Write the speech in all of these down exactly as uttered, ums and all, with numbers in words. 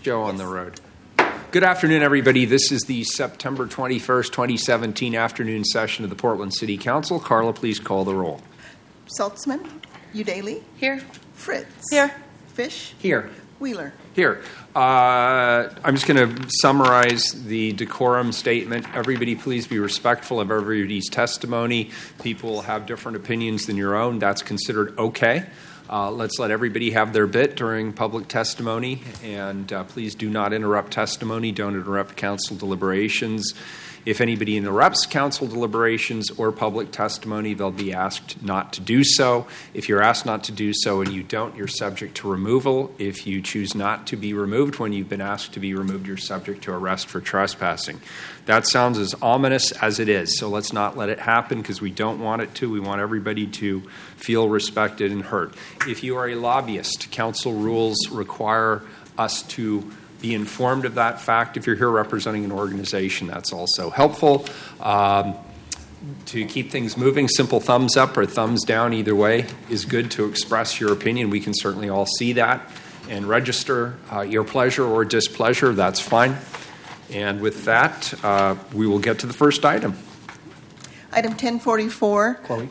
Joe on the road. Good afternoon, everybody. This is the September twenty-first, twenty seventeen afternoon session of the Portland City Council. Carla, please call the roll. Saltzman? Udaley? Here. Fritz? Here. Fish? Here. Wheeler? Here. Uh, I'm just going to summarize the decorum statement. Everybody please be respectful of everybody's testimony. People will have different opinions than your own. That's considered okay. Uh, let's let everybody have their bit during public testimony, and uh, please do not interrupt testimony. Don't interrupt council deliberations. If anybody interrupts council deliberations or public testimony, they'll be asked not to do so. If you're asked not to do so and you don't, you're subject to removal. If you choose not to be removed when you've been asked to be removed, you're subject to arrest for trespassing. That sounds as ominous as it is, so let's not let it happen because we don't want it to. We want everybody to feel respected and heard. If you are a lobbyist, council rules require us to be informed of that fact. If you're here representing an organization, that's also helpful. Um, to keep things moving, simple thumbs up or thumbs down, either way, is good to express your opinion. We can certainly all see that and register uh, your pleasure or displeasure. That's fine. And with that, uh, we will get to the first item. Item ten forty-four. Chloe.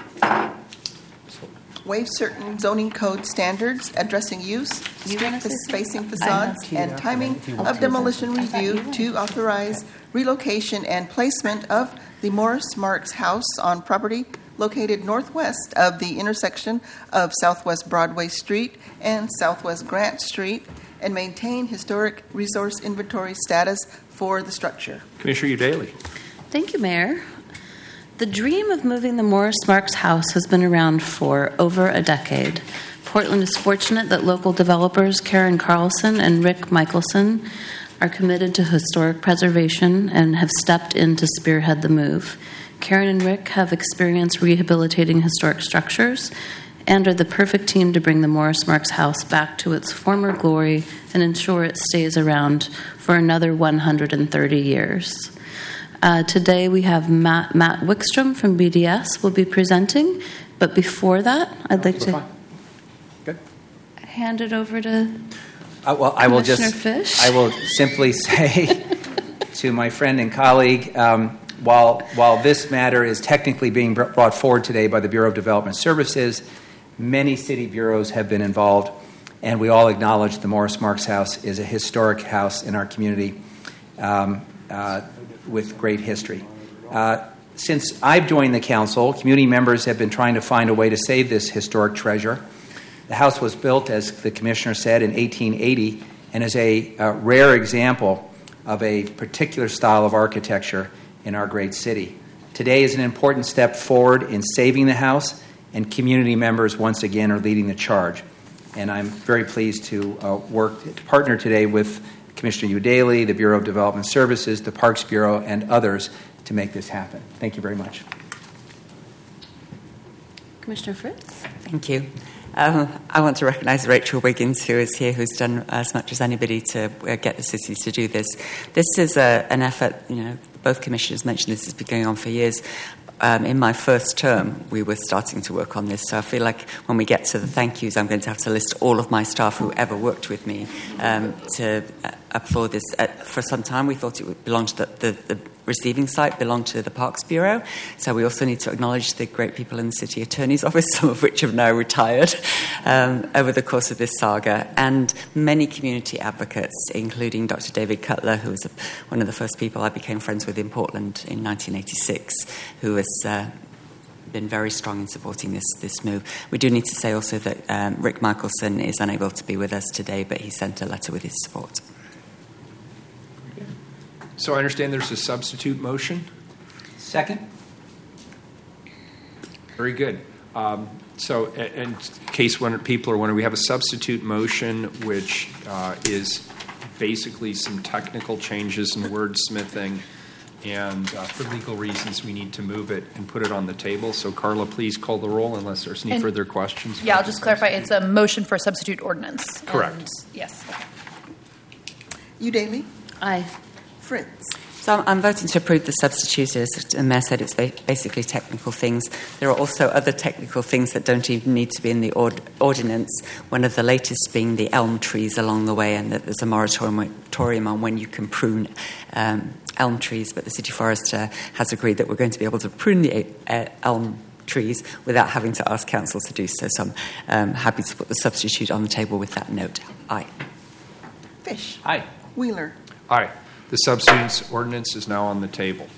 Waive certain zoning code standards addressing use, street facing facades, and timing of demolition review to authorize relocation and placement of the Morris Marks House on property located northwest of the intersection of Southwest Broadway Street and Southwest Grant Street, and maintain historic resource inventory status for the structure. Commissioner Udaley. Thank you, Mayor. The dream of moving the Morris Marks House has been around for over a decade. Portland is fortunate that local developers Karen Carlson and Rick Michelson are committed to historic preservation and have stepped in to spearhead the move. Karen and Rick have experience rehabilitating historic structures and are the perfect team to bring the Morris Marks House back to its former glory and ensure it stays around for another one hundred thirty years. Uh, today we have Matt, Matt Wickstrom from B D S will be presenting, but before that, I'd like to Good. hand it over to Uh, well, I will just, Fish. I will simply say to my friend and colleague, um, while while this matter is technically being br- brought forward today by the Bureau of Development Services, many city bureaus have been involved, and we all acknowledge the Morris Marks House is a historic house in our community um, uh, with great history. Uh, since I've joined the council, community members have been trying to find a way to save this historic treasure. The house was built, as the commissioner said, in eighteen eighty and is a, a rare example of a particular style of architecture in our great city. Today is an important step forward in saving the house, and community members once again are leading the charge. And I'm very pleased to uh, work, to partner today with Commissioner Udaley, the Bureau of Development Services, the Parks Bureau, and others to make this happen. Thank you very much. Commissioner Fritz. Thank you. Um, I want to recognise Rachel Wiggins, who is here, who's done as much as anybody to uh, get the city to do this. This is a, an effort, you know, both commissioners mentioned this has been going on for years. Um, in my first term, we were starting to work on this, so I feel like when we get to the thank yous, I'm going to have to list all of my staff who ever worked with me um, to uh, applaud this. Uh, for some time, we thought it would belong to the, the, the receiving site, belonged to the Parks Bureau, so we also need to acknowledge the great people in the City Attorney's Office, some of which have now retired um, over the course of this saga, and many community advocates, including Doctor David Cutler, who was a, one of the first people I became friends with in Portland in nineteen eighty-six, who was uh, been very strong in supporting this this move. We do need to say also that um, Rick Michelson is unable to be with us today, but he sent a letter with his support. So I understand there's a substitute motion. Second. Very good. Um, so in case when people are wondering, we have a substitute motion which uh, is basically some technical changes in wordsmithing, and uh, for legal reasons we need to move it and put it on the table. So Carla, please call the roll unless there's any and, further questions. Yeah, I'll just clarify. It's a motion for substitute ordinance. Correct. And, yes. Udaley? Aye. Fritz? So I'm, I'm voting to approve the substitute. As the Mayor said, it's ba- basically technical things. There are also other technical things that don't even need to be in the ord- ordinance, one of the latest being the elm trees along the way, and that there's a moratorium on when you can prune um, elm trees, but the City Forester has agreed that we're going to be able to prune the uh, elm trees without having to ask council to do so. So I'm um, happy to put the substitute on the table with that note. Aye. Fish. Aye. Wheeler. Aye. The substitutes ordinance is now on the table.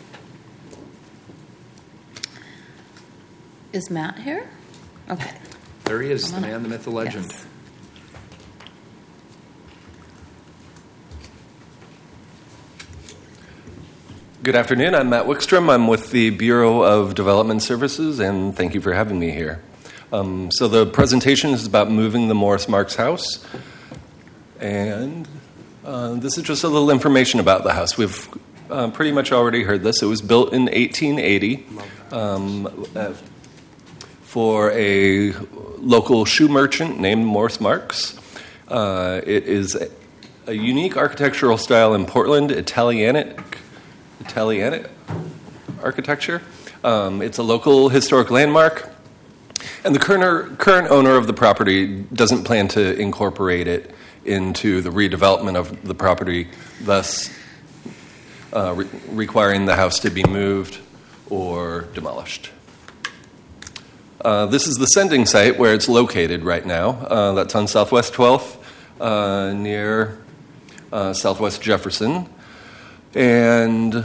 Is Matt here? Okay. There he is, I'm the on man, it. the myth, the legend. Yes. Good afternoon. I'm Matt Wickstrom. I'm with the Bureau of Development Services, and thank you for having me here. Um, so the presentation is about moving the Morris Marks house, and uh, this is just a little information about the house. We've uh, pretty much already heard this. It was built in eighteen eighty um, uh, for a local shoe merchant named Morris Marks. Uh, it is a, a unique architectural style in Portland, Italianic Italianic architecture. Um, it's a local historic landmark, and the current, current owner of the property doesn't plan to incorporate it into the redevelopment of the property, thus uh, re- requiring the house to be moved or demolished. Uh, this is the sending site where it's located right now. Uh, that's on Southwest twelfth, uh, near uh, Southwest Jefferson. And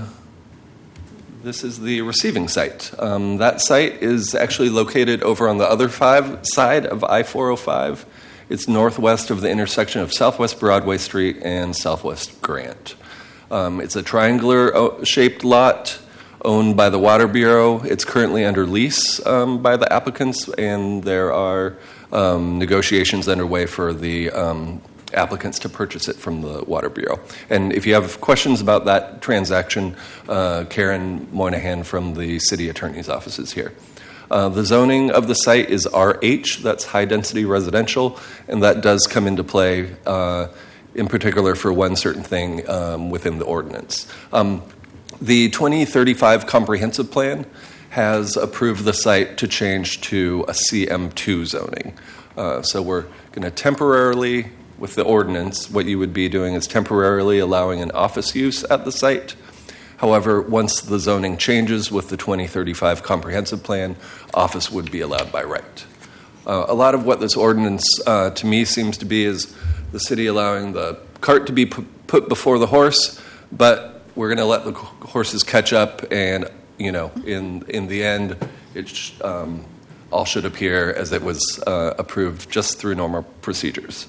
this is the receiving site. Um, that site is actually located over on the other five side of I four oh five. It's northwest of the intersection of Southwest Broadway Street and Southwest Grant. Um, it's a triangular-shaped lot owned by the Water Bureau. It's currently under lease um, by the applicants, and there are um, negotiations underway for the um, applicants to purchase it from the Water Bureau. And if you have questions about that transaction, uh, Karen Moynihan from the City Attorney's Office is here. Uh, the zoning of the site is R H, that's high-density residential, and that does come into play uh, in particular for one certain thing um, within the ordinance. Um, the twenty thirty-five comprehensive plan has approved the site to change to a C M two zoning. Uh, so we're going to temporarily, with the ordinance, what you would be doing is temporarily allowing an office use at the site. However, once the zoning changes with the twenty thirty-five comprehensive plan, office would be allowed by right. Uh, a lot of what this ordinance uh, to me seems to be is the city allowing the cart to be p- put before the horse, but we're going to let the horses catch up, and you know, in in the end, it sh- um, all should appear as it was uh, approved just through normal procedures.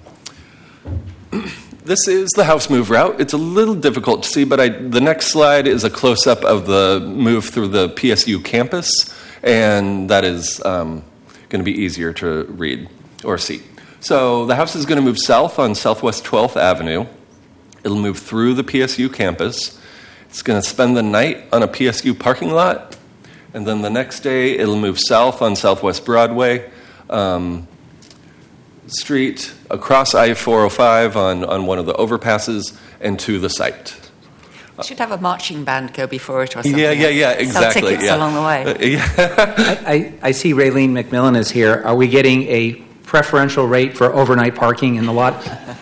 This is the house move route. It's a little difficult to see, but I, the next slide is a close-up of the move through the P S U campus, and that is um, going to be easier to read or see. So the house is going to move south on Southwest twelfth Avenue. It'll move through the P S U campus. It's going to spend the night on a P S U parking lot, and then the next day it'll move south on Southwest Broadway um, Street, across I four oh five on, on one of the overpasses, and to the site. We should have a marching band go before it or something. Yeah, yeah, yeah, exactly. Sell tickets yeah. along the way. Uh, yeah. I, I, I see Raylene McMillan is here. Are we getting a preferential rate for overnight parking in the lot?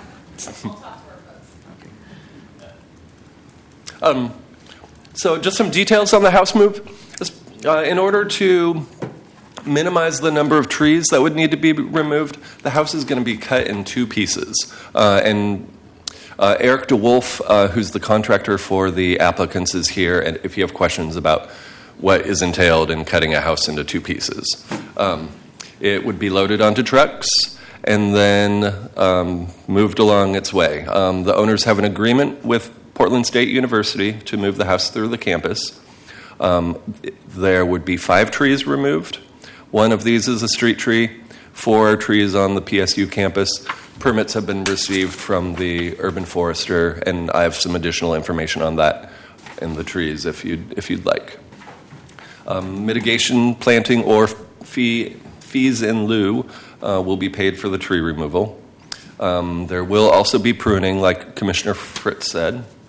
um, so just some details on the house move. Uh, in order to minimize the number of trees that would need to be removed, the house is going to be cut in two pieces. Uh, and uh, Eric DeWolf, uh, who's the contractor for the applicants, is here, and if you have questions about what is entailed in cutting a house into two pieces. Um, it would be loaded onto trucks and then um, moved along its way. Um, the owners have an agreement with Portland State University to move the house through the campus. Um, there would be five trees removed. One of these is a street tree, four trees on the P S U campus. Permits have been received from the urban forester, and I have some additional information on that in the trees if you'd, if you'd like. Um, mitigation, planting, or fee, fees in lieu uh, will be paid for the tree removal. Um, there will also be pruning, like Commissioner Fritz said.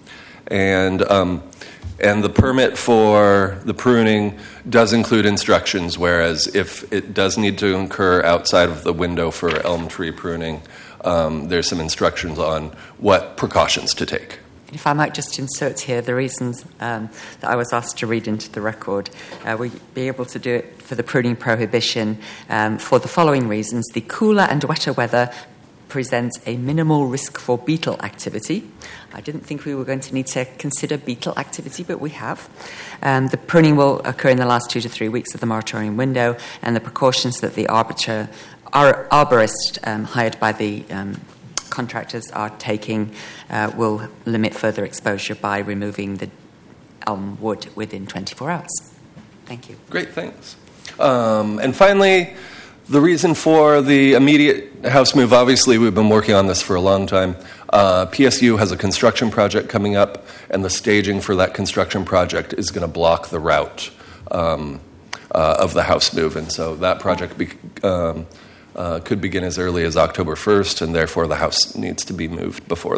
And um, and the permit for the pruning does include instructions, whereas if it does need to occur outside of the window for elm tree pruning, um, there's some instructions on what precautions to take. If I might just insert here the reasons um, that I was asked to read into the record. Uh, we'd be able to do it for the pruning prohibition um, for the following reasons. The cooler and wetter weather presents a minimal risk for beetle activity. I didn't think we were going to need to consider beetle activity, but we have. Um, the pruning will occur in the last two to three weeks of the moratorium window, and the precautions that the arbiter, ar- arborist um, hired by the um, contractors are taking uh, will limit further exposure by removing the elm wood within twenty-four hours. Thank you. Great, thanks. Um, and finally, the reason for the immediate house move, obviously we've been working on this for a long time. Uh, P S U has a construction project coming up, and the staging for that construction project is going to block the route um, uh, of the house move. And so that project be, um, uh, could begin as early as October first, and therefore the house needs to be moved before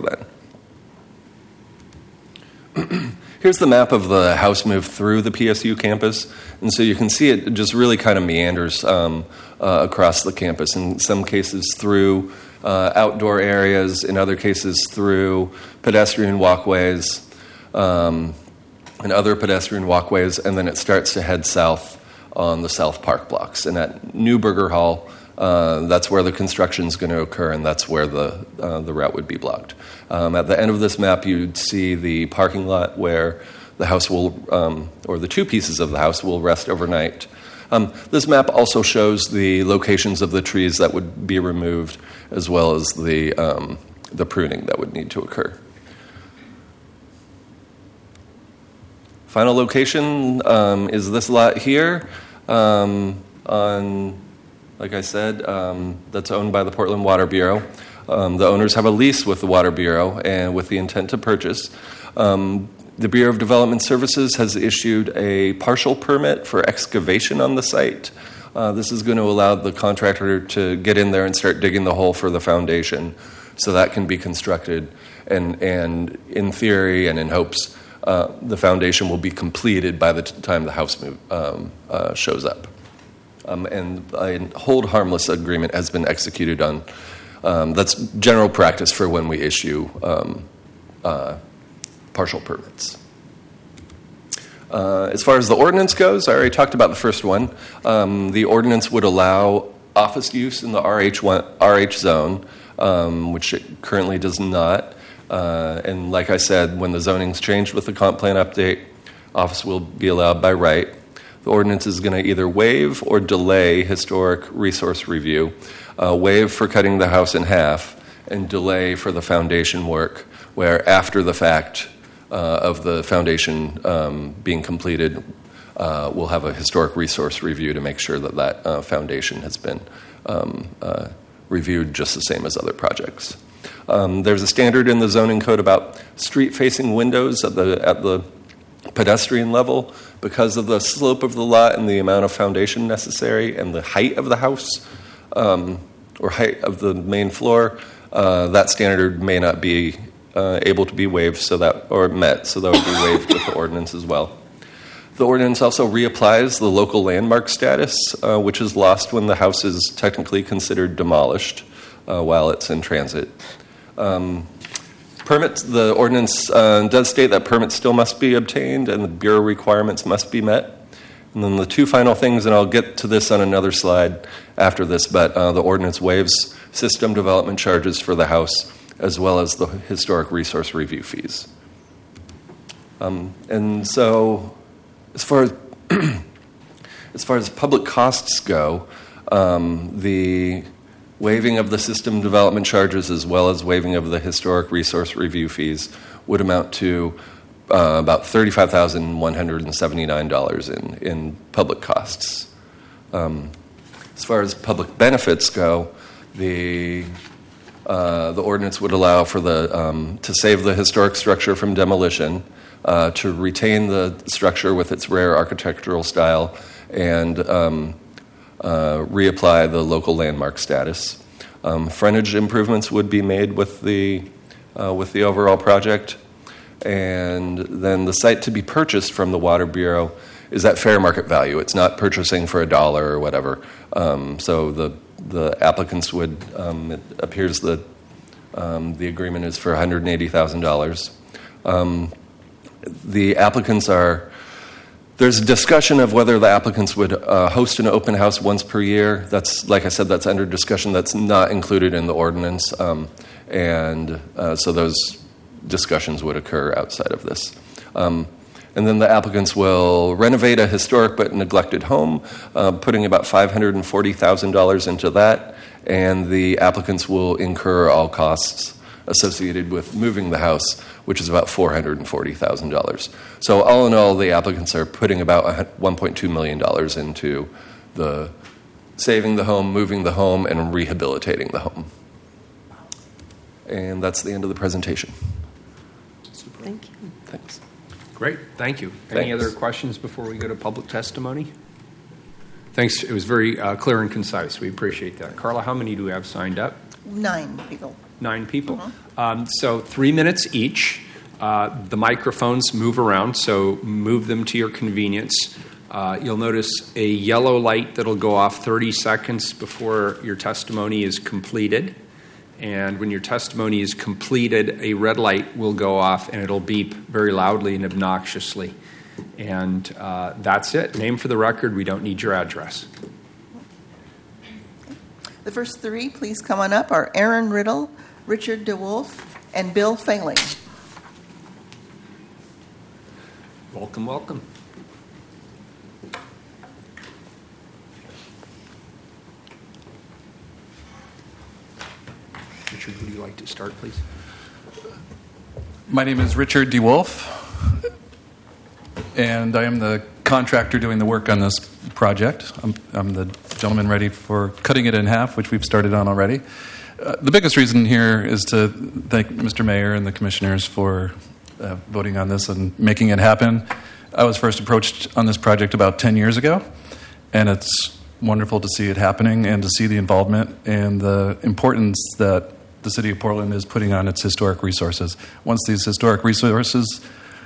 then. Here's the map of the house move through the P S U campus. And so you can see it just really kind of meanders um, uh, across the campus, in some cases through uh, outdoor areas, in other cases through pedestrian walkways um, and other pedestrian walkways, and then it starts to head south on the South Park blocks. And at Newburger Hall, uh, that's where the construction is going to occur, and that's where the, uh, the route would be blocked. Um, at the end of this map, you'd see the parking lot where the house will, um, or the two pieces of the house will rest overnight. Um, this map also shows the locations of the trees that would be removed, as well as the um, the pruning that would need to occur. Final location um, is this lot here, um, on, like I said, um, that's owned by the Portland Water Bureau. Um, the owners have a lease with the Water Bureau and with the intent to purchase. Um, The Bureau of Development Services has issued a partial permit for excavation on the site. Uh, this is going to allow the contractor to get in there and start digging the hole for the foundation so that can be constructed. And, and in theory and in hopes, uh, the foundation will be completed by the t- time the house move, um, uh, shows up. Um, and a hold harmless agreement has been executed on. Um, that's general practice for when we issue um, uh, partial permits. Uh, as far as the ordinance goes, I already talked about the first one. Um, the ordinance would allow office use in the R H one, R H zone, um, which it currently does not. Uh, and like I said, when the zoning's changed with the comp plan update, office will be allowed by right. The ordinance is going to either waive or delay historic resource review, uh, waive for cutting the house in half, and delay for the foundation work, where after the fact Uh, of the foundation um, being completed, uh, we'll have a historic resource review to make sure that that uh, foundation has been um, uh, reviewed just the same as other projects. Um, there's a standard in the zoning code about street-facing windows at the at the pedestrian level. Because of the slope of the lot and the amount of foundation necessary and the height of the house um, or height of the main floor, uh, that standard may not be Uh, able to be waived, so that or met, so that would be waived with the ordinance as well. The ordinance also reapplies the local landmark status, uh, which is lost when the house is technically considered demolished uh, while it's in transit. Um, permits. The ordinance uh, does state that permits still must be obtained and the Bureau requirements must be met. And then the two final things, and I'll get to this on another slide after this, but uh, the ordinance waives system development charges for the house, as well as the historic resource review fees. Um, and so, as far as as far as public costs go, um, the waiving of the system development charges, as well as waiving of the historic resource review fees, would amount to uh, about thirty-five thousand one hundred seventy-nine dollars in in public costs. Um, as far as public benefits go, the Uh, the ordinance would allow for the um, to save the historic structure from demolition, uh, to retain the structure with its rare architectural style, and um, uh, reapply the local landmark status. Um, frontage improvements would be made with the uh, with the overall project, and then the site to be purchased from the Water Bureau is at fair market value. It's not purchasing for a dollar or whatever. Um, so the the applicants would, um, it appears that um, the agreement is for one hundred eighty thousand dollars. Um, the applicants are, there's discussion of whether the applicants would uh, host an open house once per year. That's, like I said, that's under discussion. That's not included in the ordinance. Um, and uh, so those discussions would occur outside of this. Um, And then the applicants will renovate a historic but neglected home, uh, putting about five hundred forty thousand dollars into that, and the applicants will incur all costs associated with moving the house, which is about four hundred forty thousand dollars. So all in all, the applicants are putting about one point two million dollars into the saving the home, moving the home, and rehabilitating the home. And that's the end of the presentation. Thank you. Thanks. Great, thank you. Any Thanks. other questions before we go to public testimony? Thanks, it was very uh, clear and concise. We appreciate that. Carla, how many do we have signed up? Nine people. Nine people. Um, so three minutes each. Uh, the microphones move around, so move them to your convenience. Uh, you'll notice a yellow light that'll go off thirty seconds before your testimony is completed. And when your testimony is completed, a red light will go off and it'll beep very loudly and obnoxiously. And uh, that's it. Name for the record. We don't need your address. The first three, please come on up, are Aaron Riddle, Richard DeWolf, and Bill Failing. Welcome, welcome. Richard, would you like to start, please? My name is Richard DeWolf, and I am the contractor doing the work on this project. I'm, I'm the gentleman ready for cutting it in half, which we've started on already. Uh, the biggest reason here is to thank Mister Mayor and the commissioners for uh, voting on this and making it happen. I was first approached on this project about ten years ago, and it's wonderful to see it happening and to see the involvement and the importance that the City of Portland is putting on its historic resources. Once these historic resources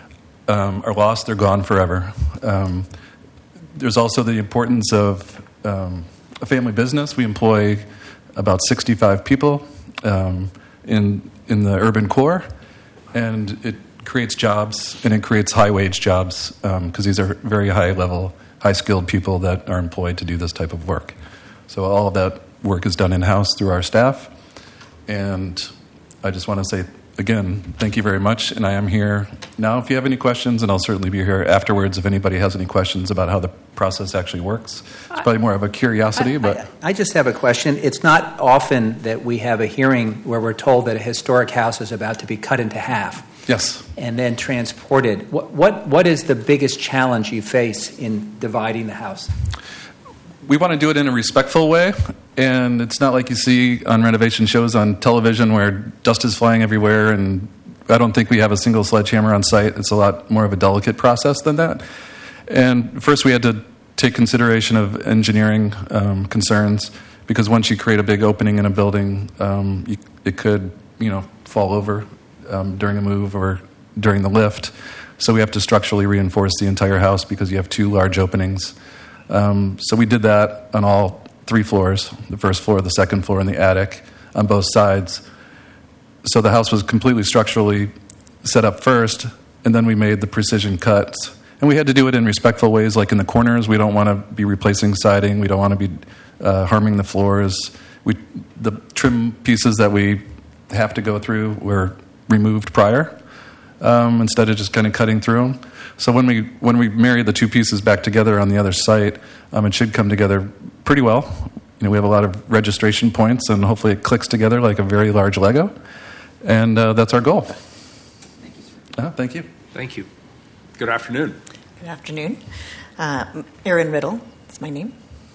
um, are lost, they're gone forever. Um, there's also the importance of um, a family business. We employ about sixty-five people um, in in the urban core, and it creates jobs, and it creates high-wage jobs because um, these are very high-level, high-skilled people that are employed to do this type of work. So all of that work is done in-house through our staff. And I just want to say, again, thank you very much. And I am here now if you have any questions, and I'll certainly be here afterwards if anybody has any questions about how the process actually works. It's probably more of a curiosity, I, but... I, I just have a question. It's not often that we have a hearing where we're told that a historic house is about to be cut into half. Yes. And then transported. What, what, what is the biggest challenge you face in dividing the house? We want to do it in a respectful way, and it's not like you see on renovation shows on television where dust is flying everywhere, and I don't think we have a single sledgehammer on site. It's a lot more of a delicate process than that. And first we had to take consideration of engineering um, concerns, because once you create a big opening in a building, um, you, it could, you know, fall over um, during a move or during the lift. So we have to structurally reinforce the entire house because you have two large openings. Um, so we did that on all three floors, the first floor, the second floor, and the attic on both sides. So the house was completely structurally set up first, and then we made the precision cuts. And we had to do it in respectful ways, like in the corners. We don't want to be replacing siding. We don't want to be uh, harming the floors. We, the trim pieces that we have to go through were removed prior, um, instead of just kind of cutting through them. So when we when we marry the two pieces back together on the other site, um, it should come together pretty well. You know, we have a lot of registration points, and hopefully it clicks together like a very large Lego. And uh, that's our goal. Thank you, sir. Uh, thank you. Thank you. Good afternoon. Good afternoon. Uh, Erin Riddle is my name.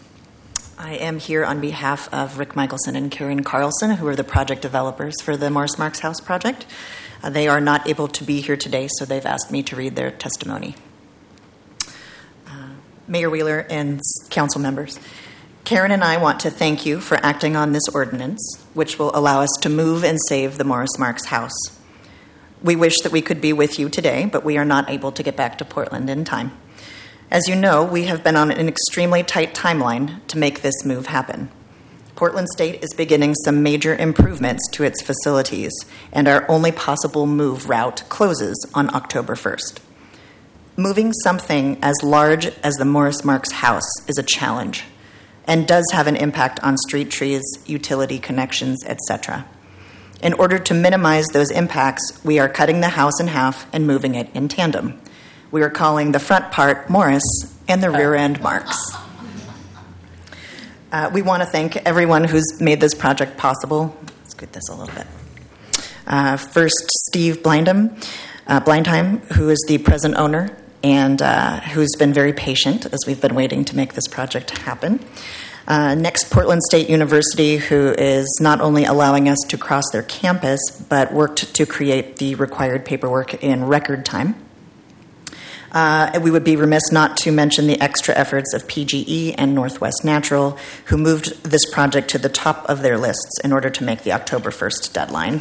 I am here on behalf of Rick Michelson and Karen Carlson, who are the project developers for the Morris Marks House project. Uh, they are not able to be here today, so they've asked me to read their testimony. Uh, Mayor Wheeler and council members, Karen and I want to thank you for acting on this ordinance, which will allow us to move and save the Morris Marks House. We wish that we could be with you today, but we are not able to get back to Portland in time. As you know, we have been on an extremely tight timeline to make this move happen. Portland State is beginning some major improvements to its facilities, and our only possible move route closes on October first. Moving something as large as the Morris Marks house is a challenge and does have an impact on street trees, utility connections, et cetera. In order to minimize those impacts, we are cutting the house in half and moving it in tandem. We are calling the front part Morris and the rear end Marks. Uh, we want to thank everyone who's made this project possible. Let's scoot this a little bit. Uh, first, Steve Blindheim, uh, Blindheim, who is the present owner and uh, who's been very patient as we've been waiting to make this project happen. Uh, next, Portland State University, who is not only allowing us to cross their campus, but worked to create the required paperwork in record time. Uh, we would be remiss not to mention the extra efforts of P G E and Northwest Natural, who moved this project to the top of their lists in order to make the October first deadline.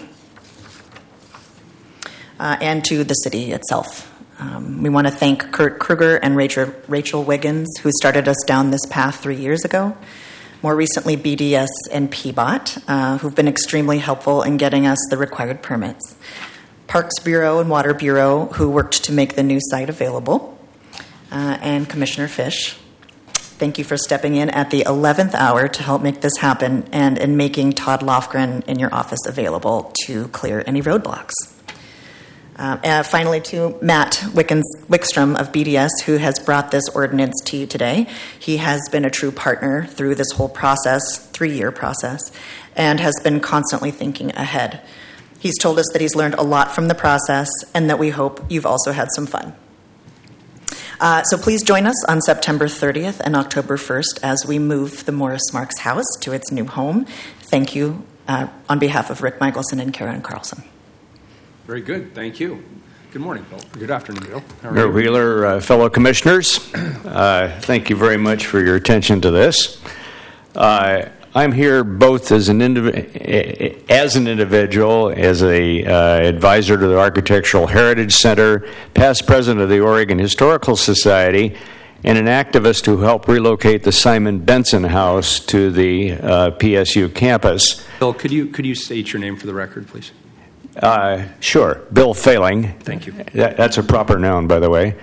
Uh, and to the city itself. Um, we want to thank Kurt Kruger and Rachel, Rachel Wiggins, who started us down this path three years ago. More recently, B D S and P B O T, uh, who've been extremely helpful in getting us the required permits. Parks Bureau and Water Bureau, who worked to make the new site available, uh, and Commissioner Fish. Thank you for stepping in at the eleventh hour to help make this happen and in making Todd Lofgren in your office available to clear any roadblocks. Uh, and finally, to Matt Wickens, Wickstrom of B D S, who has brought this ordinance to you today. He has been a true partner through this whole process, three-year process, and has been constantly thinking ahead. He's told us that he's learned a lot from the process and that we hope you've also had some fun. Uh, so please join us on September thirtieth and October first as we move the Morris Marks house to its new home. Thank you uh, on behalf of Rick Michelson and Karen Carlson. Very good. Thank you. Good morning, Bill. Good afternoon, Bill. How are Mayor you? Wheeler, uh, fellow commissioners, uh, thank you very much for your attention to this. Uh, I'm here both as an indiv- as an individual, as a uh, advisor to the Architectural Heritage Center, past president of the Oregon Historical Society, and an activist who helped relocate the Simon Benson House to the uh, P S U campus. Bill, could you could you state your name for the record, please? Uh, sure, Bill Failing. Thank you. That, that's a proper noun, by the way.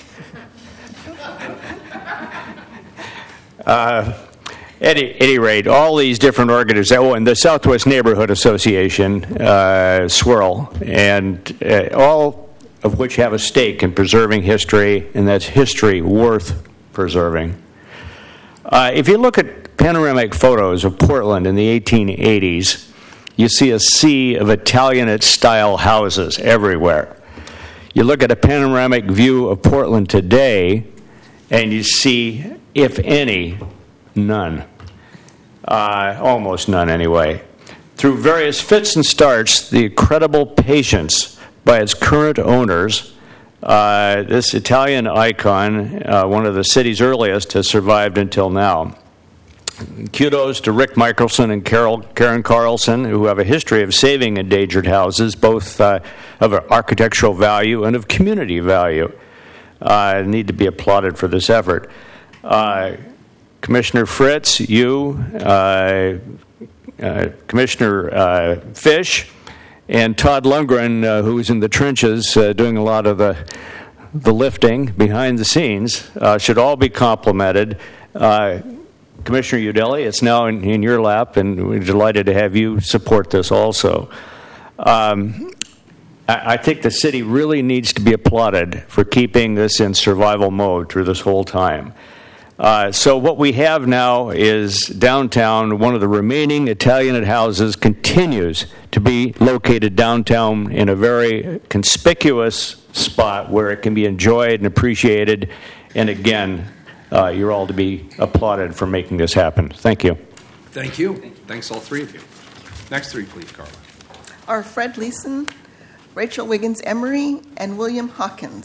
Uh, At any rate, all these different organizations, oh, and the Southwest Neighborhood Association, uh, SWIRL, and uh, all of which have a stake in preserving history, and that's history worth preserving. Uh, if you look at panoramic photos of Portland in the eighteen eighties, you see a sea of Italianate-style houses everywhere. You look at a panoramic view of Portland today, and you see, if any, none. Uh, almost none, anyway. Through various fits and starts, the incredible patience by its current owners, uh, this Italian icon, uh, one of the city's earliest, has survived until now. Kudos to Rick Michelson and Carol, Karen Carlson, who have a history of saving endangered houses, both uh, of architectural value and of community value. Uh, need to be applauded for this effort. Uh, Commissioner Fritz, you, uh, uh, Commissioner uh, Fish, and Todd Lundgren, uh, who's in the trenches uh, doing a lot of the the lifting behind the scenes, uh, should all be complimented. Uh, Commissioner Udelli, it's now in, in your lap, and we're delighted to have you support this also. Um, I, I think the city really needs to be applauded for keeping this in survival mode through this whole time. Uh, so what we have now is downtown, one of the remaining Italianate houses continues to be located downtown in a very conspicuous spot where it can be enjoyed and appreciated. And again, uh, you're all to be applauded for making this happen. Thank you. Thank you. Thanks, all three of you. Next three, please, Carla. Are Fred Leeson, Rachel Wiggins Emery, and William Hawkins.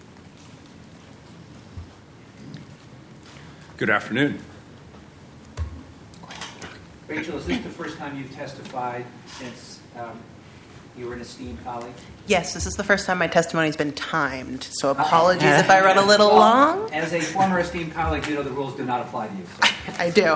Good afternoon. Rachel, is this the first time you've testified since um, You were an esteemed colleague. Yes, this is the first time my testimony's been timed, so apologies if I run a little long. As a former esteemed colleague, you know the rules do not apply to you. So. I do.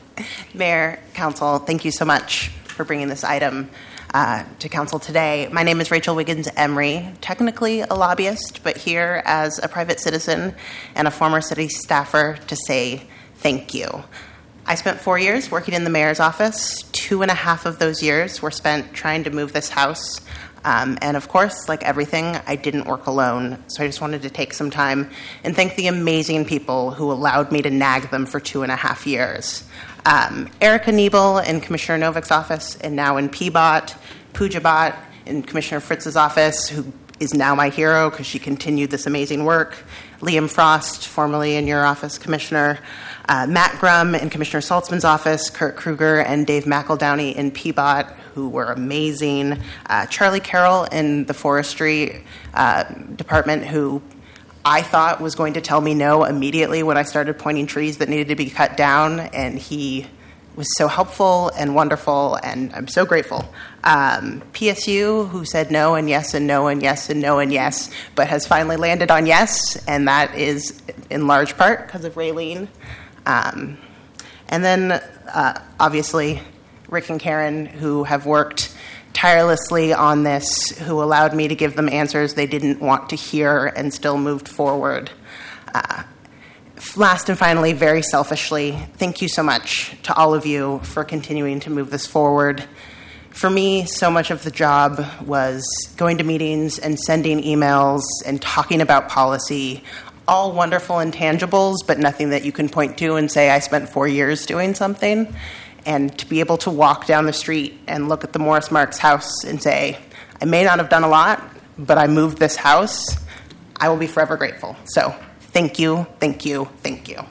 Mayor, Council, thank you so much for bringing this item uh, to Council today. My name is Rachel Wiggins Emery, technically a lobbyist, but here as a private citizen and a former city staffer to say thank you. I spent four years working in the mayor's office. Two and a half of those years were spent trying to move this house. Um, and of course, like everything, I didn't work alone. So I just wanted to take some time and thank the amazing people who allowed me to nag them for two and a half years. Um, Erica Niebel in Commissioner Novik's office and now in P B O T, Pooja Bhatt in Commissioner Fritz's office, who is now my hero because she continued this amazing work. Liam Frost, formerly in your office, Commissioner. Uh, Matt Grum in Commissioner Saltzman's office, Kurt Kruger and Dave McEldowney in P B O T, who were amazing. Uh, Charlie Carroll in the Forestry uh, Department, who I thought was going to tell me no immediately when I started pointing trees that needed to be cut down, and he was so helpful and wonderful, and I'm so grateful. Um, P S U, who said no and yes and no and yes and no and yes, but has finally landed on yes, and that is in large part because of Raylene. Um, and then, uh, obviously, Rick and Karen, who have worked tirelessly on this, who allowed me to give them answers they didn't want to hear and still moved forward. Uh, last and finally, very selfishly, thank you so much to all of you for continuing to move this forward. For me, so much of the job was going to meetings and sending emails and talking about policy, all wonderful intangibles, but nothing that you can point to and say, I spent four years doing something. And to be able to walk down the street and look at the Morris Marks house and say, I may not have done a lot, but I moved this house, I will be forever grateful. So thank you, thank you, thank you.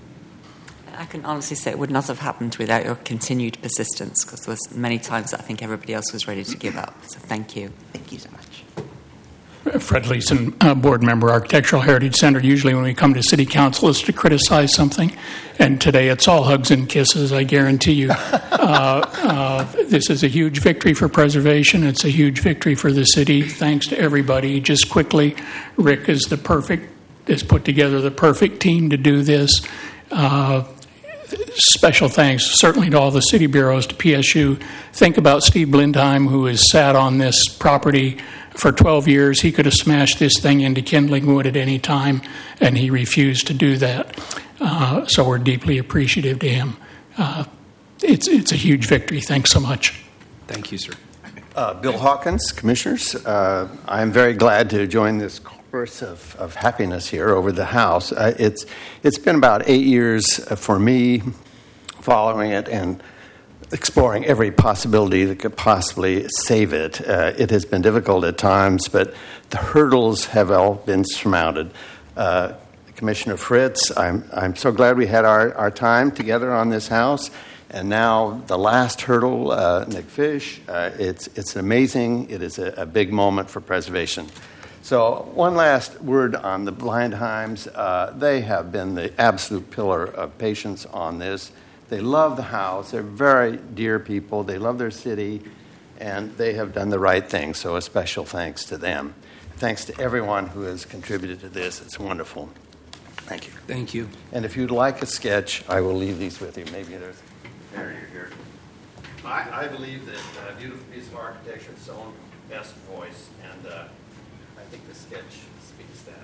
I can honestly say it would not have happened without your continued persistence, because there was many times that I think everybody else was ready to give up. So thank you. Thank you so much. Fred Leeson, uh, board member, Architectural Heritage Center. Usually when we come to city council is to criticize something, and today it's all hugs and kisses, I guarantee you. uh, uh, this is a huge victory for preservation. It's a huge victory for the city. Thanks to everybody. Just quickly, Rick is the perfect, has put together the perfect team to do this. Uh, Special thanks, certainly, to all the city bureaus, to P S U. Think about Steve Blindheim, who has sat on this property for twelve years. He could have smashed this thing into kindling wood at any time, and he refused to do that. Uh, so we're deeply appreciative to him. Uh, it's, it's a huge victory. Thanks so much. Thank you, sir. Uh, Bill Hawkins, Commissioners. Uh, I'm very glad to join this chorus of, of happiness here over the House. Uh, it's it's been about eight years for me following it and exploring every possibility that could possibly save it. Uh, it has been difficult at times, but the hurdles have all been surmounted. Uh, Commissioner Fritz, I'm I'm so glad we had our, our time together on this House. And now the last hurdle, uh, Nick Fish, uh, it's it's amazing. It is a, a big moment for preservation. So one last word on the Blindheims. Uh, they have been the absolute pillar of patience on this. They love the house. They're very dear people. They love their city, and they have done the right thing. So a special thanks to them. Thanks to everyone who has contributed to this. It's wonderful. Thank you. Thank you. And if you'd like a sketch, I will leave these with you. Maybe there's... There, you're here. I, I believe that a uh, beautiful piece of architecture, its own best voice, and uh, I think the sketch speaks that.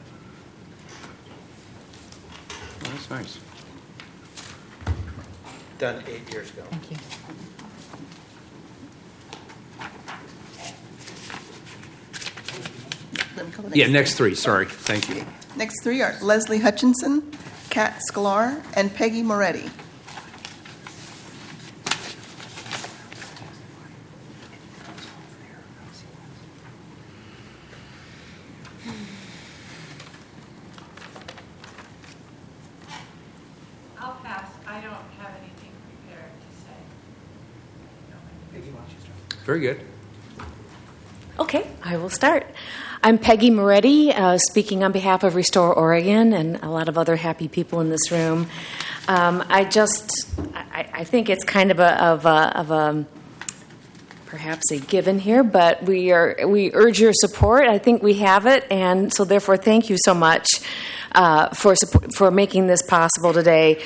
Oh, that's nice. Done eight years ago. Thank you. Yeah, next three. Sorry. Thank you. Next three are Leslie Hutchinson, Kat Sklar, and Peggy Moretti. I'll pass. I don't have anything prepared to say. Very good. Okay, I will start. I'm Peggy Moretti, uh, speaking on behalf of Restore Oregon and a lot of other happy people in this room. Um, I just, I, I think it's kind of a, of a, of a perhaps a given here, but we are we urge your support. I think we have it, and so therefore, thank you so much uh, for support, for making this possible today.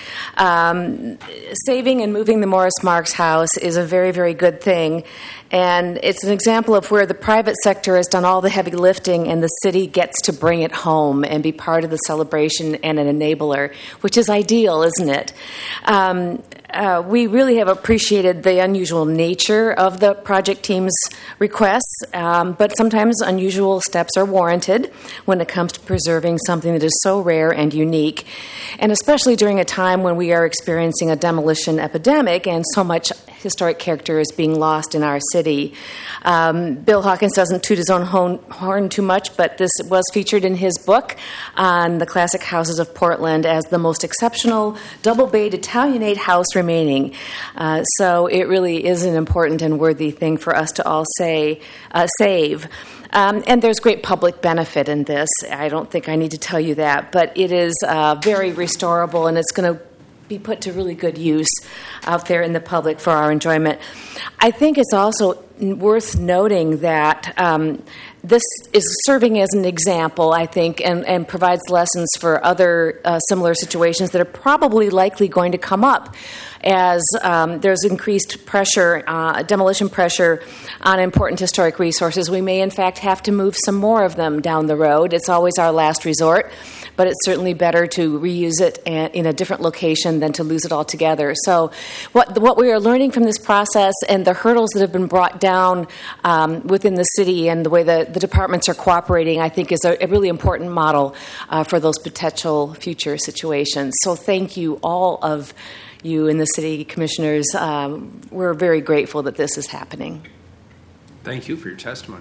Um, saving and moving the Morris Marks House is a very, very good thing, and it's an example of where the private sector has done all the heavy lifting, and the city gets to bring it home and be part of the celebration and an enabler, which is ideal, isn't it? Um, Uh, we really have appreciated the unusual nature of the project team's requests, um, but sometimes unusual steps are warranted when it comes to preserving something that is so rare and unique, and especially during a time when we are experiencing a demolition epidemic and so much historic character is being lost in our city. Um, Bill Hawkins doesn't toot his own horn too much, but this was featured in his book on the classic houses of Portland as the most exceptional double-bayed Italianate house remaining. Uh, so it really is an important and worthy thing for us to all say, uh, save. Um, and there's great public benefit in this. I don't think I need to tell you that, but it is uh, very restorable, and it's going to be put to really good use out there in the public for our enjoyment. I think it's also worth noting that um, this is serving as an example, I think, and, and provides lessons for other uh, similar situations that are probably likely going to come up as um, there's increased pressure, uh, demolition pressure on important historic resources. We may, in fact, have to move some more of them down the road. It's always our last resort, but it's certainly better to reuse it in a different location than to lose it altogether. So what, what we are learning from this process and the hurdles that have been brought down um, within the city and the way the, the departments are cooperating, I think is a, a really important model uh, for those potential future situations. So thank you, all of you and the city commissioners. Um, we're very grateful that this is happening. Thank you for your testimony.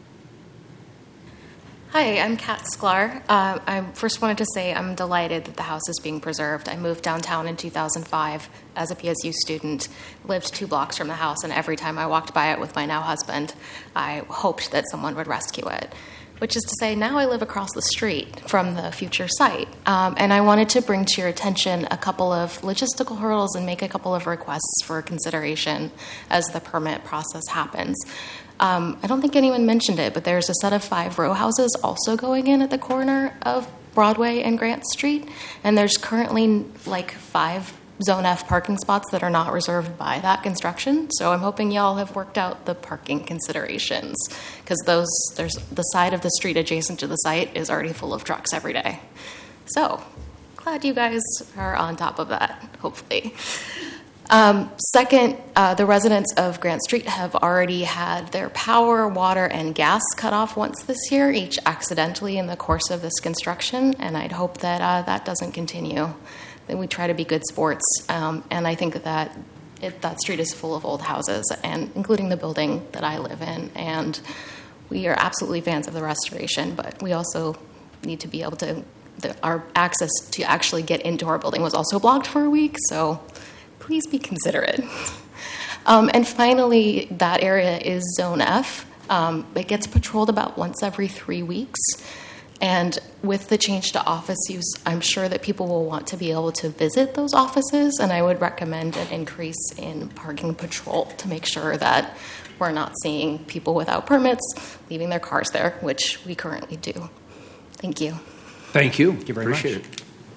Hi, I'm Kat Sklar. Uh, I first wanted to say I'm delighted that the house is being preserved. I moved downtown in two thousand five as a P S U student, lived two blocks from the house, and every time I walked by it with my now husband, I hoped that someone would rescue it. Which is to say, now I live across the street from the future site. Um, and I wanted to bring to your attention a couple of logistical hurdles and make a couple of requests for consideration as the permit process happens. Um, I don't think anyone mentioned it, but there's a set of five row houses also going in at the corner of Broadway and Grant Street. And there's currently like five Zone F parking spots that are not reserved by that construction. So I'm hoping y'all have worked out the parking considerations, because those there's the side of the street adjacent to the site is already full of trucks every day. So glad you guys are on top of that, hopefully. Um, second, uh, the residents of Grant Street have already had their power, water, and gas cut off once this year, each accidentally in the course of this construction, and I'd hope that uh, that doesn't continue. That we try to be good sports, um, and I think that it, that street is full of old houses, and including the building that I live in, and we are absolutely fans of the restoration, but we also need to be able to, the, our access to actually get into our building was also blocked for a week, so please be considerate. Um, and finally, that area is Zone F. Um, it gets patrolled about once every three weeks. And with the change to office use, I'm sure that people will want to be able to visit those offices, and I would recommend an increase in parking patrol to make sure that we're not seeing people without permits leaving their cars there, which we currently do. Thank you. Thank you. Thank you very Appreciate much.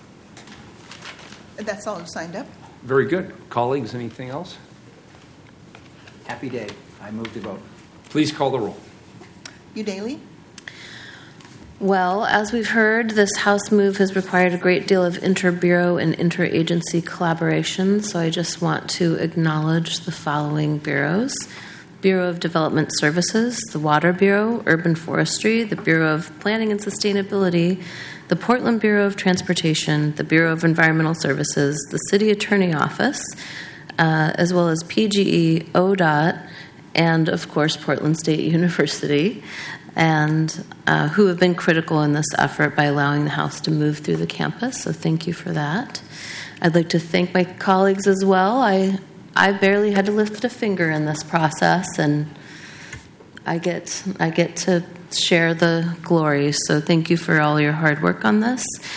And that's all who signed up. Very good. Colleagues, anything else? Happy day. I move the vote. Please call the roll. Udaly? Well, as we've heard, this house move has required a great deal of inter-bureau and inter-agency collaboration, so I just want to acknowledge the following bureaus. Bureau of Development Services, the Water Bureau, Urban Forestry, the Bureau of Planning and Sustainability, the Portland Bureau of Transportation, the Bureau of Environmental Services, the City Attorney Office, uh, as well as P G E, O D O T, and, of course, Portland State University, and uh, who have been critical in this effort by allowing the house to move through the campus, so thank you for that. I'd like to thank my colleagues as well. I I barely had to lift a finger in this process, and I get I get to share the glory, so thank you for all your hard work on this.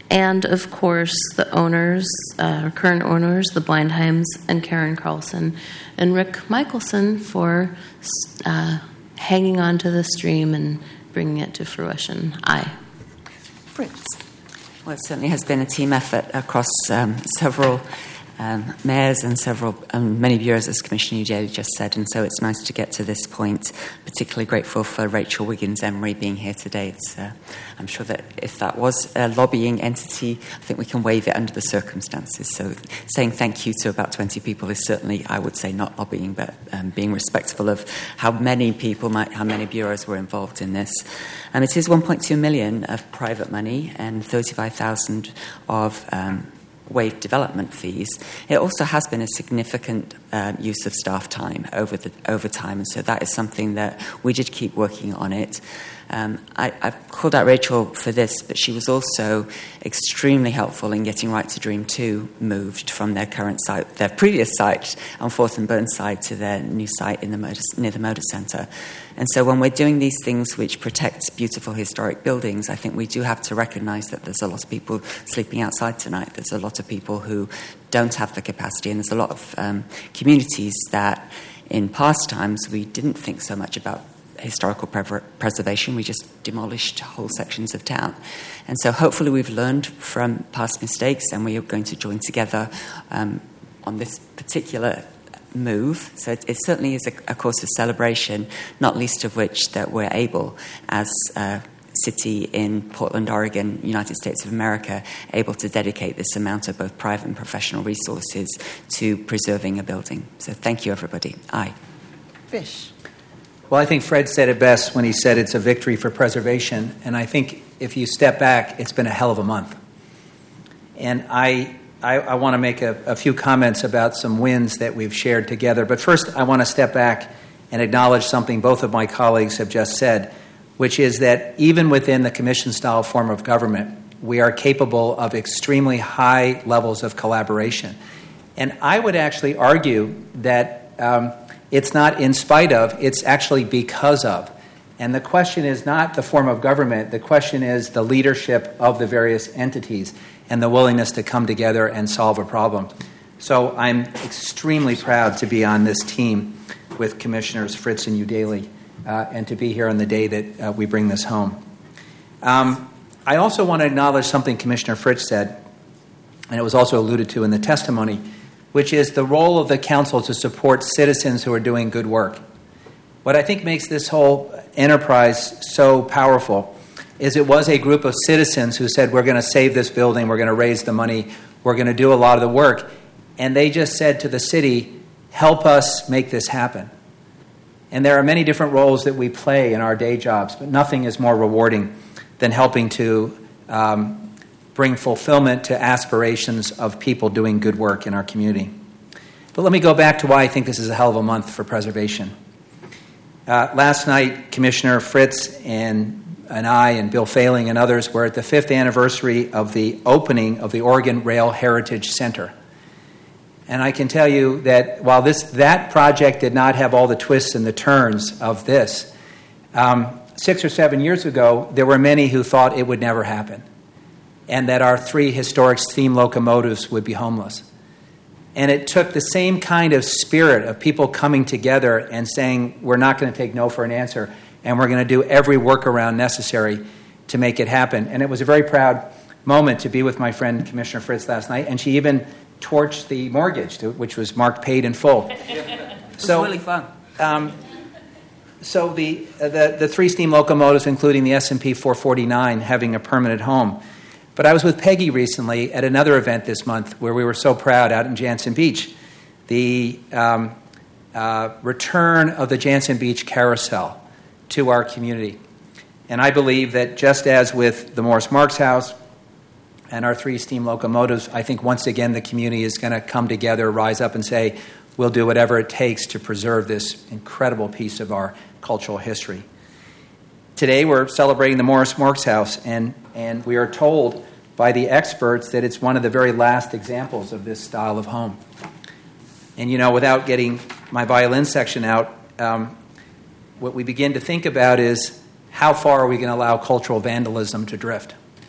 and of course the owners, uh, current owners, the Blindheims and Karen Carlson, and Rick Michelson for uh, hanging on to this dream and bringing it to fruition. Aye. Fritz. Well, it certainly has been a team effort across um, several um, mayors and several um, many bureaus, as Commissioner Udeli just said, and so it's nice to get to this point. Particularly grateful for Rachel Wiggins Emery being here today. It's, uh, I'm sure that if that was a lobbying entity, I think we can waive it under the circumstances. So saying thank you to about twenty people is certainly, I would say, not lobbying, but um, being respectful of how many people might, how many bureaus were involved in this. And it is one point two million of private money and thirty-five thousand of um, waived development fees. It also has been a significant uh, use of staff time over the over time, and so that is something that we did keep working on it. Um, I, I've called out Rachel for this, but she was also extremely helpful in getting Right to Dream two moved from their current site, their previous site on Fourth and Burnside, to their new site in the motor, near the Motor Centre. And so when we're doing these things which protect beautiful historic buildings, I think we do have to recognise that there's a lot of people sleeping outside tonight. There's a lot of people who don't have the capacity, and there's a lot of um, communities that in past times we didn't think so much about historical pre- preservation. We just demolished whole sections of town. And so hopefully we've learned from past mistakes, and we are going to join together um, on this particular move. So it, it certainly is a, a cause of celebration, not least of which that we're able, as a city in Portland, Oregon, United States of America, able to dedicate this amount of both private and professional resources to preserving a building. So thank you, everybody. Aye. Fish. Well, I think Fred said it best when he said it's a victory for preservation. And I think if you step back, it's been a hell of a month. And I I, I want to make a, a few comments about some wins that we've shared together. But first, I want to step back and acknowledge something both of my colleagues have just said, which is that even within the commission-style form of government, we are capable of extremely high levels of collaboration. And I would actually argue that um, it's not in spite of, it's actually because of. And the question is not the form of government, the question is the leadership of the various entities and the willingness to come together and solve a problem. So I'm extremely proud to be on this team with Commissioners Fritz and Udeli uh, and to be here on the day that uh, we bring this home. Um, I also want to acknowledge something Commissioner Fritz said, and it was also alluded to in the testimony, which is the role of the council to support citizens who are doing good work. What I think makes this whole enterprise so powerful is it was a group of citizens who said, we're going to save this building, we're going to raise the money, we're going to do a lot of the work. And they just said to the city, help us make this happen. And there are many different roles that we play in our day jobs, but nothing is more rewarding than helping to um, bring fulfillment to aspirations of people doing good work in our community. But let me go back to why I think this is a hell of a month for preservation. Uh, last night, Commissioner Fritz and and I and Bill Failing and others were at the fifth anniversary of the opening of the Oregon Rail Heritage Center. And I can tell you that while this that project did not have all the twists and the turns of this, um, six or seven years ago, there were many who thought it would never happen and that our three historic steam locomotives would be homeless. And it took the same kind of spirit of people coming together and saying, we're not going to take no for an answer, and we're going to do every workaround necessary to make it happen. And it was a very proud moment to be with my friend Commissioner Fritz last night, and she even torched the mortgage, to, which was marked paid in full. It was so, really fun. Um, so the, uh, the the three steam locomotives, including the S and P four forty-nine, having a permanent home. But I was with Peggy recently at another event this month where we were so proud out in Jansen Beach, the um, uh, return of the Jansen Beach Carousel to our community. And I believe that just as with the Morris Marks House and our three steam locomotives, I think once again the community is going to come together, rise up and say, we'll do whatever it takes to preserve this incredible piece of our cultural history. Today we're celebrating the Morris Marks House, and, and we are told by the experts that it's one of the very last examples of this style of home. And, you know, without getting my violin section out, um, what we begin to think about is how far are we going to allow cultural vandalism to drift?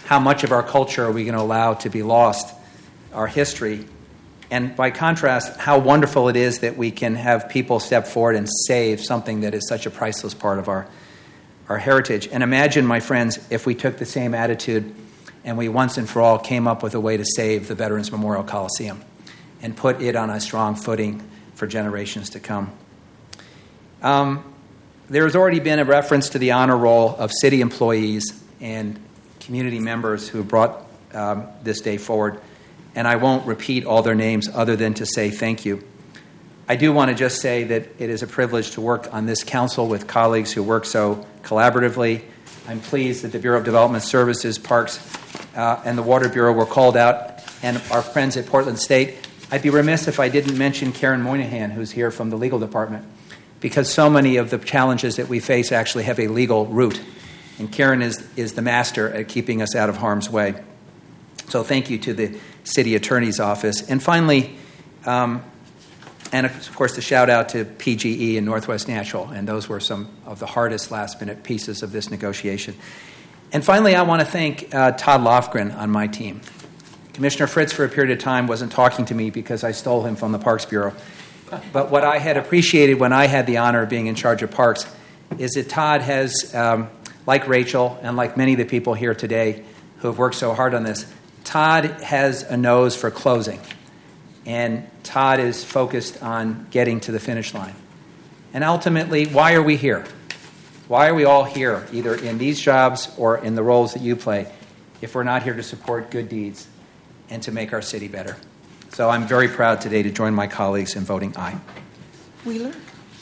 how much of our culture are we going to allow to be lost, our history? And by contrast, how wonderful it is that we can have people step forward and save something that is such a priceless part of our, our heritage. And imagine, my friends, if we took the same attitude and we once and for all came up with a way to save the Veterans Memorial Coliseum and put it on a strong footing for generations to come. Um, there has already been a reference to the honor roll of city employees and community members who brought um, this day forward, and I won't repeat all their names other than to say thank you. I do want to just say that it is a privilege to work on this council with colleagues who work so collaboratively. I'm pleased that the Bureau of Development Services, Parks, uh, and the Water Bureau were called out, and our friends at Portland State. I'd be remiss if I didn't mention Karen Moynihan, who's here from the legal department, because so many of the challenges that we face actually have a legal root. And Karen is, is the master at keeping us out of harm's way. So thank you to the city attorney's office. And finally, um, and of course, the shout out to P G E and Northwest Natural. And those were some of the hardest last minute pieces of this negotiation. And finally, I want to thank uh, Todd Lofgren on my team. Commissioner Fritz, for a period of time, wasn't talking to me because I stole him from the Parks Bureau. But what I had appreciated when I had the honor of being in charge of Parks is that Todd has, um, like Rachel and like many of the people here today who have worked so hard on this, Todd has a nose for closing. And Todd is focused on getting to the finish line. And ultimately, why are we here? Why are we all here, either in these jobs or in the roles that you play, if we're not here to support good deeds and to make our city better? So I'm very proud today to join my colleagues in voting aye. Wheeler?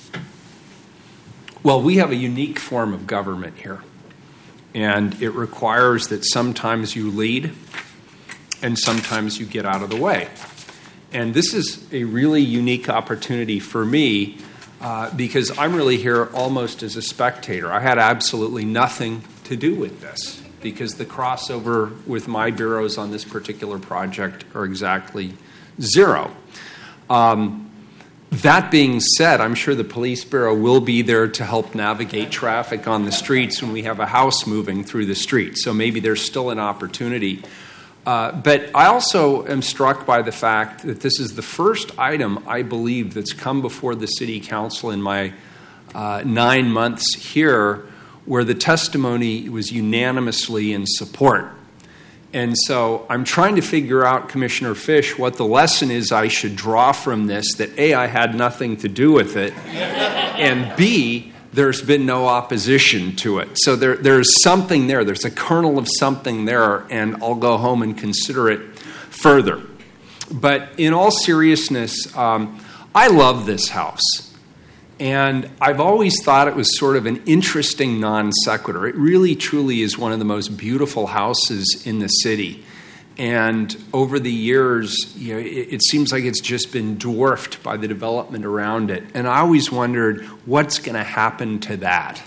Well, we have a unique form of government here, and it requires that sometimes you lead and sometimes you get out of the way. And this is a really unique opportunity for me uh, because I'm really here almost as a spectator. I had absolutely nothing to do with this because the crossover with my bureaus on this particular project are exactly zero. Um, that being said, I'm sure the police bureau will be there to help navigate traffic on the streets when we have a house moving through the street. So maybe there's still an opportunity. Uh, but I also am struck by the fact that this is the first item, I believe, that's come before the city council in my uh, nine months here where the testimony was unanimously in support. And so I'm trying to figure out, Commissioner Fish, what the lesson is I should draw from this, that A, I had nothing to do with it, and B, there's been no opposition to it. So there, there's something there. There's a kernel of something there, and I'll go home and consider it further. But in all seriousness, um, I love this house. And I've always thought it was sort of an interesting non sequitur. It really, truly is one of the most beautiful houses in the city. And over the years, you know, it, it seems like it's just been dwarfed by the development around it. And I always wondered, what's going to happen to that?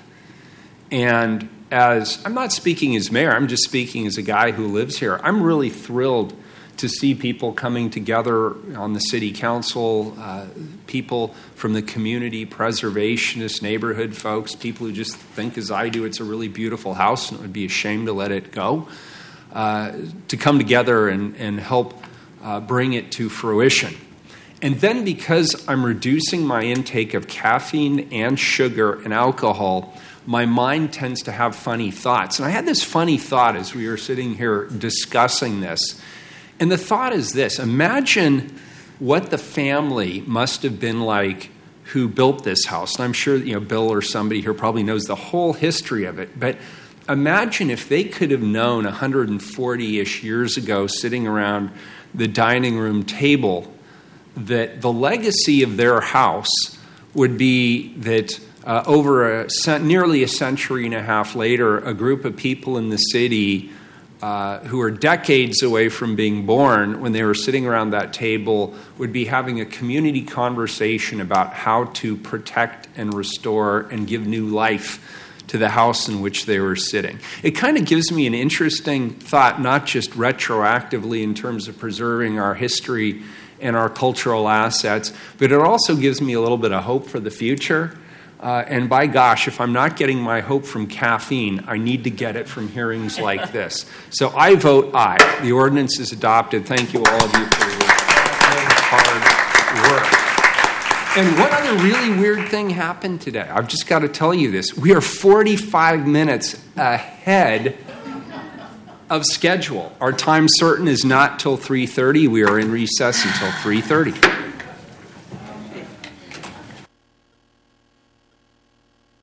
And as I'm not speaking as mayor, I'm just speaking as a guy who lives here. I'm really thrilled to see people coming together on the city council, uh, people from the community, preservationist neighborhood folks, people who just think as I do it's a really beautiful house and it would be a shame to let it go, uh, to come together and, and help uh, bring it to fruition. And then because I'm reducing my intake of caffeine and sugar and alcohol, my mind tends to have funny thoughts. And I had this funny thought as we were sitting here discussing this. And the thought is this: imagine what the family must have been like who built this house. And I'm sure, you know, Bill or somebody here probably knows the whole history of it. But imagine if they could have known one hundred forty-ish years ago, sitting around the dining room table, that the legacy of their house would be that uh, over a nearly a century and a half later, a group of people in the city Uh, who are decades away from being born, when they were sitting around that table, would be having a community conversation about how to protect and restore and give new life to the house in which they were sitting. It kind of gives me an interesting thought, not just retroactively in terms of preserving our history and our cultural assets, but it also gives me a little bit of hope for the future. Uh, and by gosh, if I'm not getting my hope from caffeine, I need to get it from hearings like this. So I vote aye. The ordinance is adopted. Thank you, all of you, for your hard work. And one other really weird thing happened today. I've just got to tell you this. We are forty-five minutes ahead of schedule. Our time certain is not till three thirty. We are in recess until three thirty.